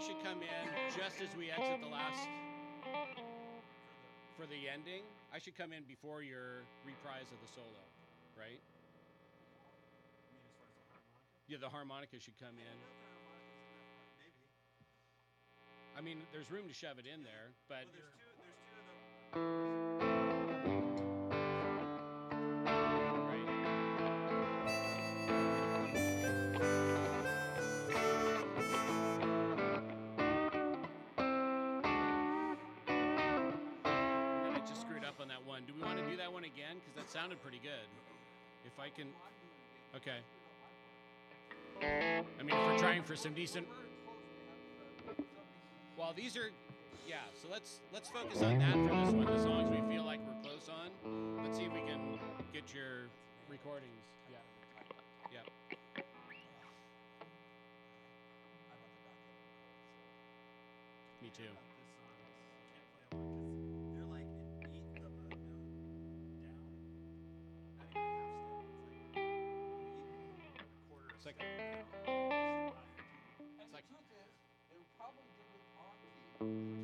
should come in just as we exit the last for the ending. I should come in before your reprise of the solo, right? Yeah, the harmonica should come in. I mean, there's room to shove it in there, but well, there's two of them. on that one. Do we want to do that one again? Because that sounded pretty good. If I can. Okay. I mean, if we're trying for some decent. Well, these are. Yeah, so let's focus on that for this one. As long as we feel like we're close on. Let's see if we can get your recordings. Yeah. Yeah. Me too. It's like and the truth is, they probably did it on key.